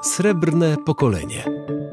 Srebrne pokolenie.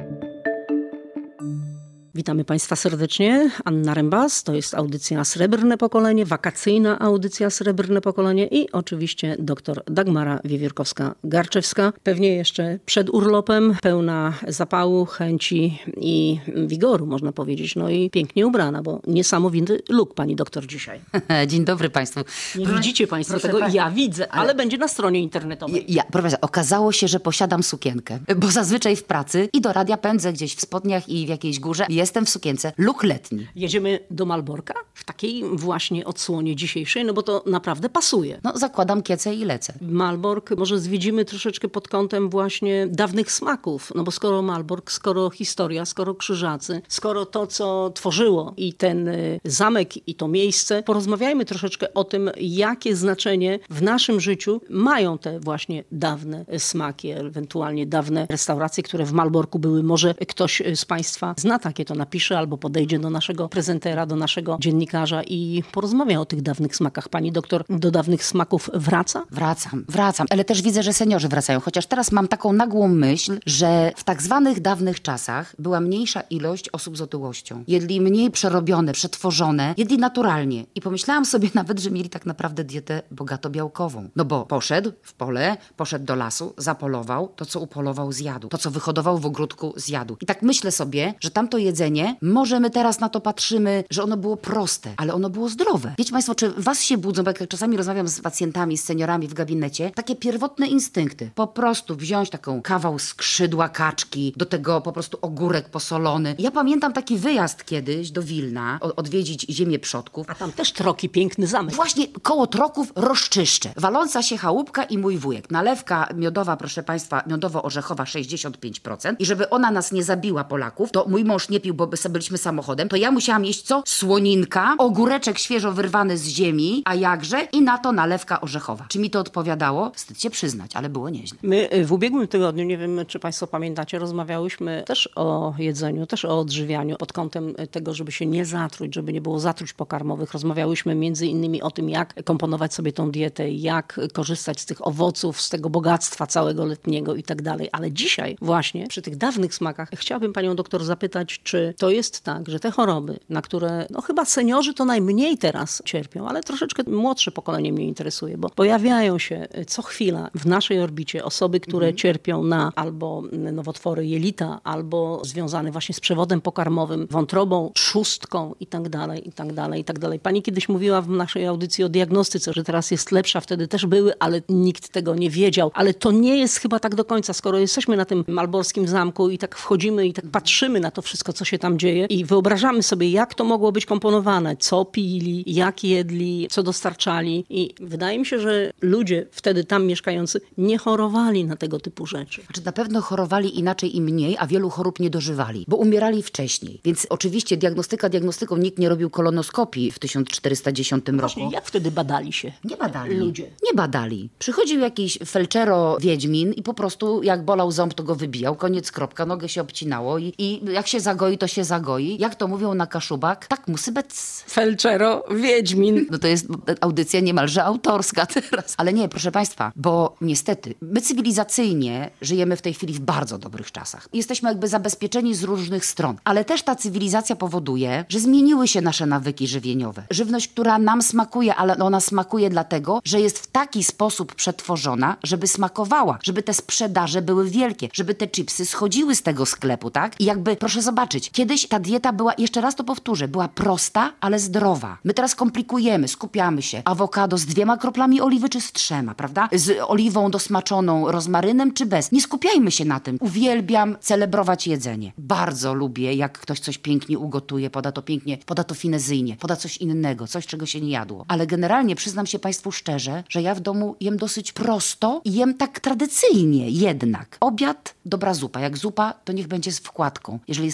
Witamy Państwa serdecznie. Anna Rembas, to jest audycja Srebrne Pokolenie, wakacyjna audycja Srebrne Pokolenie i oczywiście dr Dagmara Wiewiórkowska-Garczewska. Pewnie jeszcze przed urlopem, pełna zapału, chęci i wigoru, można powiedzieć. No i pięknie ubrana, bo niesamowity look pani doktor dzisiaj. Dzień dobry Państwu. Nie widzicie Państwo tego, ja widzę, ale będzie na stronie internetowej. Proszę, okazało się, że posiadam sukienkę, bo zazwyczaj w pracy i do radia pędzę gdzieś w spodniach i w jakiejś górze. Jestem w sukience, look letni. Jedziemy do Malborka w takiej właśnie odsłonie dzisiejszej, no bo to naprawdę pasuje. No zakładam kiecę i lecę. Malbork może zwiedzimy troszeczkę pod kątem właśnie dawnych smaków, no bo skoro Malbork, skoro historia, skoro Krzyżacy, skoro to, co tworzyło i ten zamek i to miejsce, porozmawiajmy troszeczkę o tym, jakie znaczenie w naszym życiu mają te właśnie dawne smaki, ewentualnie dawne restauracje, które w Malborku były. Może ktoś z Państwa zna takie, to napisze albo podejdzie do naszego prezentera, do naszego dziennikarza i porozmawia o tych dawnych smakach. Pani doktor do dawnych smaków wraca? Wracam. Ale też widzę, że seniorzy wracają. Chociaż teraz mam taką nagłą myśl, że w tak zwanych dawnych czasach była mniejsza ilość osób z otyłością. Jedli mniej przerobione, przetworzone, jedli naturalnie. I pomyślałam sobie nawet, że mieli tak naprawdę dietę bogato białkową. No bo poszedł w pole, poszedł do lasu, zapolował, to co upolował zjadł. To co wyhodował w ogródku zjadł. I tak myślę sobie, że tamto jedzenie, może my teraz na to patrzymy, że ono było proste, ale ono było zdrowe. Wiecie Państwo, czy was się budzą, bo jak czasami rozmawiam z pacjentami, z seniorami w gabinecie, takie pierwotne instynkty. Po prostu wziąć taką kawał skrzydła kaczki, do tego po prostu ogórek posolony. Ja pamiętam taki wyjazd kiedyś do Wilna, odwiedzić ziemię przodków. A tam też Troki, piękny zamek. Właśnie koło Troków Roszczyszcze. Waląca się chałupka i mój wujek. Nalewka miodowa, proszę Państwa, miodowo-orzechowa 65%. I żeby ona nas nie zabiła, Polaków, to mój mąż nie pił, bo byliśmy samochodem, to ja musiałam jeść co? Słoninka, ogóreczek świeżo wyrwany z ziemi, a jakże? I na to nalewka orzechowa. Czy mi to odpowiadało? Wstyd się przyznać, ale było nieźle. My w ubiegłym tygodniu, nie wiem, czy Państwo pamiętacie, rozmawiałyśmy też o jedzeniu, też o odżywianiu pod kątem tego, żeby się nie zatruć, żeby nie było zatruć pokarmowych. Rozmawiałyśmy między innymi o tym, jak komponować sobie tą dietę, jak korzystać z tych owoców, z tego bogactwa całego letniego i tak dalej. Ale dzisiaj właśnie przy tych dawnych smakach chciałabym Panią doktor zapytać, czy to jest tak, że te choroby, na które no chyba seniorzy to najmniej teraz cierpią, ale troszeczkę młodsze pokolenie mnie interesuje, bo pojawiają się co chwila w naszej orbicie osoby, które cierpią na albo nowotwory jelita, albo związane właśnie z przewodem pokarmowym, wątrobą, trzustką i tak dalej, i tak dalej, i tak dalej. Pani kiedyś mówiła w naszej audycji o diagnostyce, że teraz jest lepsza, wtedy też były, ale nikt tego nie wiedział. Ale to nie jest chyba tak do końca, skoro jesteśmy na tym malborskim zamku i tak wchodzimy i tak patrzymy na to wszystko, co się tam dzieje i wyobrażamy sobie, jak to mogło być komponowane, co pili, jak jedli, co dostarczali i wydaje mi się, że ludzie wtedy tam mieszkający nie chorowali na tego typu rzeczy. Znaczy na pewno chorowali inaczej i mniej, a wielu chorób nie dożywali, bo umierali wcześniej. Więc oczywiście diagnostyką nikt nie robił kolonoskopii w 1410 roku. Właśnie, jak wtedy badali się ludzie? Nie badali. Przychodził jakiś felczero wiedźmin i po prostu jak bolał ząb, to go wybijał, koniec, kropka, nogę się obcinało i jak się zagoi, to się zagoi. Jak to mówią na Kaszubach, tak musi być. Felczero, wiedźmin. No to jest audycja niemalże autorska teraz. Ale nie, proszę Państwa, bo niestety my cywilizacyjnie żyjemy w tej chwili w bardzo dobrych czasach. Jesteśmy jakby zabezpieczeni z różnych stron. Ale też ta cywilizacja powoduje, że zmieniły się nasze nawyki żywieniowe. Żywność, która nam smakuje, ale ona smakuje dlatego, że jest w taki sposób przetworzona, żeby smakowała, żeby te sprzedaże były wielkie, żeby te chipsy schodziły z tego sklepu, tak? I jakby, proszę zobaczyć, kiedyś ta dieta była, jeszcze raz to powtórzę, była prosta, ale zdrowa. My teraz komplikujemy, skupiamy się. Awokado z 2 kroplami oliwy czy z 3, prawda? Z oliwą dosmaczoną rozmarynem czy bez. Nie skupiajmy się na tym. Uwielbiam celebrować jedzenie. Bardzo lubię, jak ktoś coś pięknie ugotuje, poda to pięknie, poda to finezyjnie, poda coś innego, coś, czego się nie jadło. Ale generalnie przyznam się Państwu szczerze, że ja w domu jem dosyć prosto i jem tak tradycyjnie jednak. Obiad, dobra zupa. Jak zupa, to niech będzie z wkładką, jeżeli jest tylko zupa.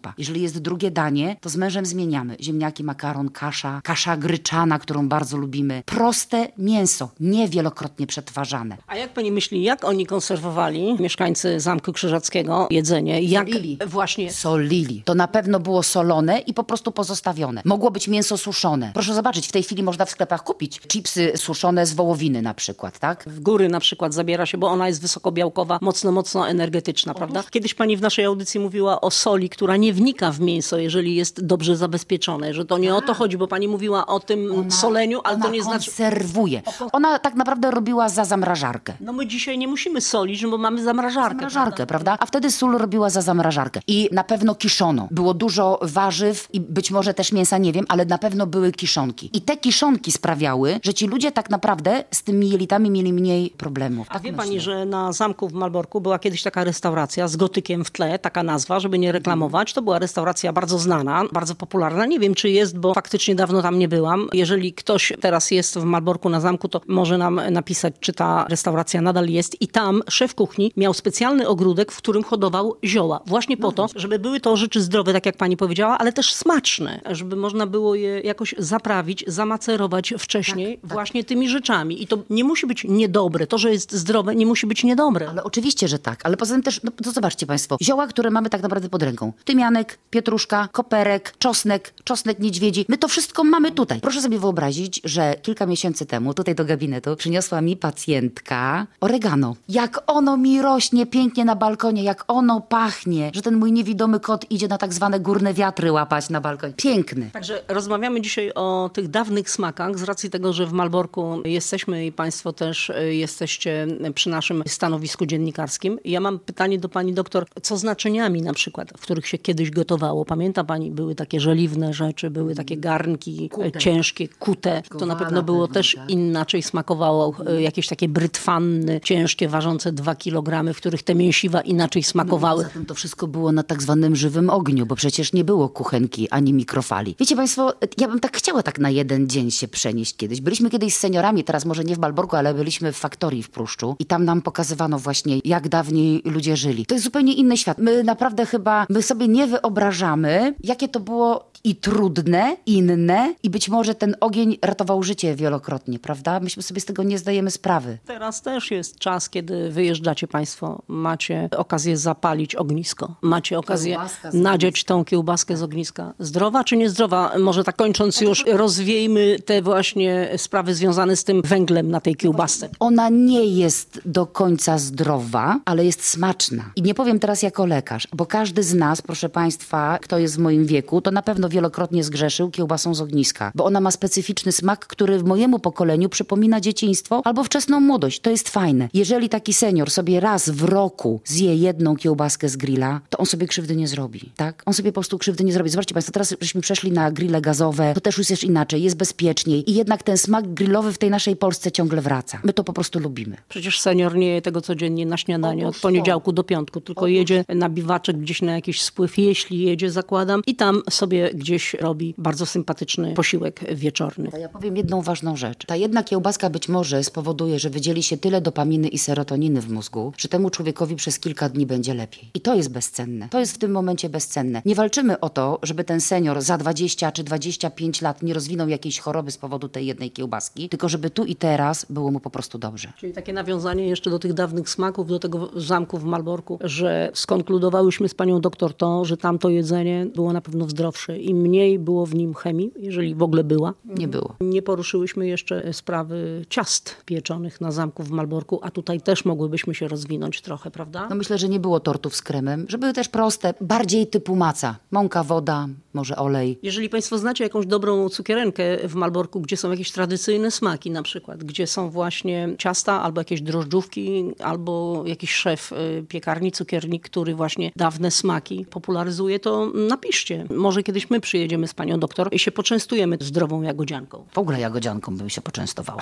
zupa. Jeżeli jest drugie danie, to z mężem zmieniamy. Ziemniaki, makaron, kasza gryczana, którą bardzo lubimy. Proste mięso, nie wielokrotnie przetwarzane. A jak pani myśli, jak oni konserwowali, mieszkańcy Zamku Krzyżackiego, jedzenie? Jak Solili. właśnie... Solili. To na pewno było solone i po prostu pozostawione. Mogło być mięso suszone. Proszę zobaczyć, w tej chwili można w sklepach kupić chipsy suszone z wołowiny na przykład, tak? W góry na przykład zabiera się, bo ona jest wysokobiałkowa, mocno energetyczna, prawda? Kiedyś pani w naszej audycji mówiła o soli, która nie wnika w mięso, jeżeli jest dobrze zabezpieczone, że to nie o to chodzi, bo pani mówiła o tym soleniu, ale to nie znaczy... konserwuje. Ona tak naprawdę robiła za zamrażarkę. No my dzisiaj nie musimy solić, bo mamy zamrażarkę. Zamrażarkę, prawda? A wtedy sól robiła za zamrażarkę. I na pewno kiszono. Było dużo warzyw i być może też mięsa, nie wiem, ale na pewno były kiszonki. I te kiszonki sprawiały, że ci ludzie tak naprawdę z tymi jelitami mieli mniej problemów. A Tak wie myślę. pani, że na zamku w Malborku była kiedyś taka restauracja z gotykiem w tle, taka nazwa, żeby nie reklamować. To była restauracja bardzo znana, bardzo popularna. Nie wiem, czy jest, bo faktycznie dawno tam nie byłam. Jeżeli ktoś teraz jest w Malborku na zamku, to może nam napisać, czy ta restauracja nadal jest. I tam szef kuchni miał specjalny ogródek, w którym hodował zioła. Właśnie po to, żeby były to rzeczy zdrowe, tak jak pani powiedziała, ale też smaczne. Żeby można było je jakoś zaprawić, zamacerować wcześniej właśnie tymi rzeczami. I to nie musi być niedobre. To, że jest zdrowe, nie musi być niedobre. Ale oczywiście, że tak. Ale poza tym też, no to zobaczcie państwo, zioła, które mamy tak naprawdę pod ręką. Tymianek, pietruszka, koperek, czosnek niedźwiedzi. My to wszystko mamy tutaj. Proszę sobie wyobrazić, że kilka miesięcy temu tutaj do gabinetu przyniosła mi pacjentka oregano. Jak ono mi rośnie pięknie na balkonie, jak ono pachnie, że ten mój niewidomy kot idzie na tak zwane górne wiatry łapać na balkonie. Piękny. Także rozmawiamy dzisiaj o tych dawnych smakach, z racji tego, że w Malborku jesteśmy i państwo też jesteście przy naszym stanowisku dziennikarskim. Ja mam pytanie do pani doktor, co z naczyniami na przykład, w których się kiedyś gotowało? Pamięta pani, były takie żeliwne rzeczy, były takie garnki ciężkie, kute. To na pewno było też inaczej smakowało. Jakieś takie brytwanny, ciężkie, ważące 2 kg, w których te mięsiwa inaczej smakowały. Poza tym to wszystko było na tak zwanym żywym ogniu, bo przecież nie było kuchenki ani mikrofali. Wiecie państwo, ja bym tak chciała tak na jeden dzień się przenieść kiedyś. Byliśmy kiedyś z seniorami, teraz może nie w Malborku, ale byliśmy w faktorii w Pruszczu i tam nam pokazywano właśnie, jak dawniej ludzie żyli. To jest zupełnie inny świat. My naprawdę chyba, my sobie nie wyobrażamy, jakie to było i trudne, inne i być może ten ogień ratował życie wielokrotnie, prawda? Myśmy sobie z tego nie zdajemy sprawy. Teraz też jest czas, kiedy wyjeżdżacie państwo, macie okazję zapalić ognisko. Macie okazję nadziać tą kiełbaskę z ogniska. Zdrowa czy niezdrowa? Może tak kończąc już, rozwiejmy te właśnie sprawy związane z tym węglem na tej kiełbasce. Ona nie jest do końca zdrowa, ale jest smaczna. I nie powiem teraz jako lekarz, bo każdy z nas, proszę państwa, kto jest w moim wieku, to na pewno wielokrotnie zgrzeszył kiełbasą z ogniska, bo ona ma specyficzny smak, który w mojemu pokoleniu przypomina dzieciństwo albo wczesną młodość. To jest fajne. Jeżeli taki senior sobie raz w roku zje jedną kiełbaskę z grilla, to on sobie krzywdy nie zrobi, tak? On sobie po prostu krzywdy nie zrobi. Zobaczcie państwo, teraz żeśmy przeszli na grille gazowe, to też już jest inaczej, jest bezpieczniej i jednak ten smak grillowy w tej naszej Polsce ciągle wraca. My to po prostu lubimy. Przecież senior nie je tego codziennie na śniadanie od poniedziałku do piątku, tylko jedzie na biwaczek gdzieś na jakiś spływ, jeśli jedzie, zakładam, i tam sobie gdzieś robi bardzo sympatyczny posiłek wieczorny. Ja powiem jedną ważną rzecz. Ta jedna kiełbaska być może spowoduje, że wydzieli się tyle dopaminy i serotoniny w mózgu, że temu człowiekowi przez kilka dni będzie lepiej. I to jest bezcenne. To jest w tym momencie bezcenne. Nie walczymy o to, żeby ten senior za 20 czy 25 lat nie rozwinął jakiejś choroby z powodu tej jednej kiełbaski, tylko żeby tu i teraz było mu po prostu dobrze. Czyli takie nawiązanie jeszcze do tych dawnych smaków, do tego zamku w Malborku, że skonkludowałyśmy z panią doktor to, że tamto jedzenie było na pewno zdrowsze i mniej było w nim chemii, jeżeli w ogóle była. Nie było. Nie poruszyłyśmy jeszcze sprawy ciast pieczonych na zamku w Malborku, a tutaj też mogłybyśmy się rozwinąć trochę, prawda? No myślę, że nie było tortów z kremem, że były też proste, bardziej typu maca. Mąka, woda, może olej. Jeżeli państwo znacie jakąś dobrą cukierenkę w Malborku, gdzie są jakieś tradycyjne smaki na przykład, gdzie są właśnie ciasta albo jakieś drożdżówki, albo jakiś szef piekarni, cukiernik, który właśnie dawne smaki popularyzuje, to napiszcie. Może kiedyś my przyjedziemy z panią doktor i się poczęstujemy zdrową jagodzianką. W ogóle jagodzianką bym się poczęstowała.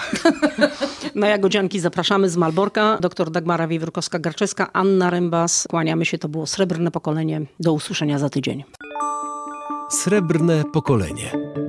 Na jagodzianki zapraszamy z Malborka. Dr Dagmara Wiewórkowska-Garczewska, Anna Rembas. Kłaniamy się, to było Srebrne Pokolenie. Do usłyszenia za tydzień. Srebrne pokolenie.